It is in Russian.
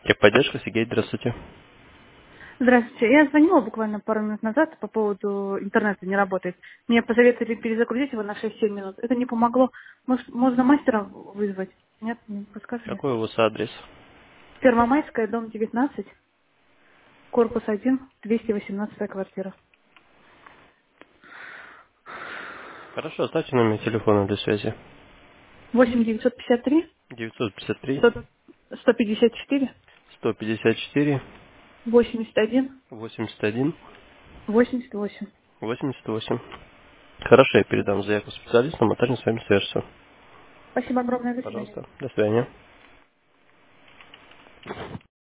Техподдержка, Сергей, здравствуйте. Здравствуйте. Я звонила буквально пару минут назад по поводу интернета не работает. Мне посоветовали перезагрузить его на 6-7 минут. Это не помогло. Может, можно мастера вызвать? Нет, не подскажете? Какой у вас адрес? Первомайская, дом 19, корпус 1, 218 квартира. Хорошо, оставьте номер телефона для связи. 8 953 953 100 154 154 81 81 88. 88. Хорошо, я передам заявку специалистам, а также с вами свяжутся. Спасибо огромное. До свидания. Пожалуйста, до свидания.